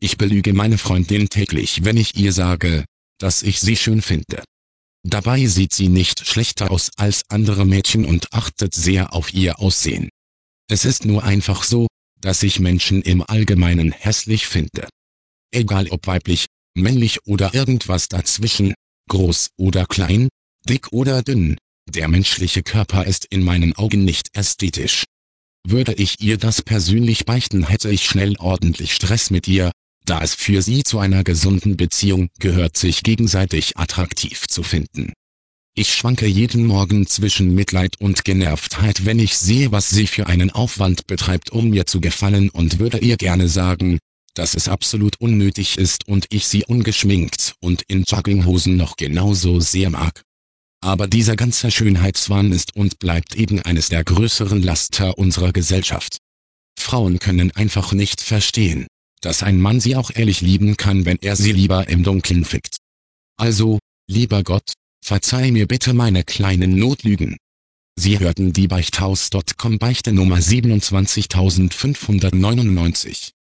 Ich belüge meine Freundin täglich, wenn ich ihr sage, dass ich sie schön finde. Dabei sieht sie nicht schlechter aus als andere Mädchen und achtet sehr auf ihr Aussehen. Es ist nur einfach so, dass ich Menschen im Allgemeinen hässlich finde. Egal ob weiblich, männlich oder irgendwas dazwischen, groß oder klein, dick oder dünn, der menschliche Körper ist in meinen Augen nicht ästhetisch. Würde ich ihr das persönlich beichten, hätte ich schnell ordentlich Stress mit ihr, da es für sie zu einer gesunden Beziehung gehört, sich gegenseitig attraktiv zu finden. Ich schwanke jeden Morgen zwischen Mitleid und Genervtheit, wenn ich sehe, was sie für einen Aufwand betreibt, um mir zu gefallen, und würde ihr gerne sagen, dass es absolut unnötig ist und ich sie ungeschminkt und in Jogginghosen noch genauso sehr mag. Aber dieser ganze Schönheitswahn ist und bleibt eben eines der größeren Laster unserer Gesellschaft. Frauen können einfach nicht verstehen, dass ein Mann sie auch ehrlich lieben kann, wenn er sie lieber im Dunkeln fickt. Also, lieber Gott, verzeih mir bitte meine kleinen Notlügen. Sie hörten die Beichthaus.com Beichte Nummer 27599.